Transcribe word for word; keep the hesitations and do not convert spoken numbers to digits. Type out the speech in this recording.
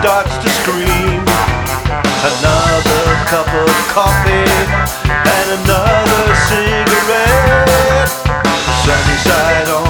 starts to scream. Another cup of coffee and another cigarette. Sunny side on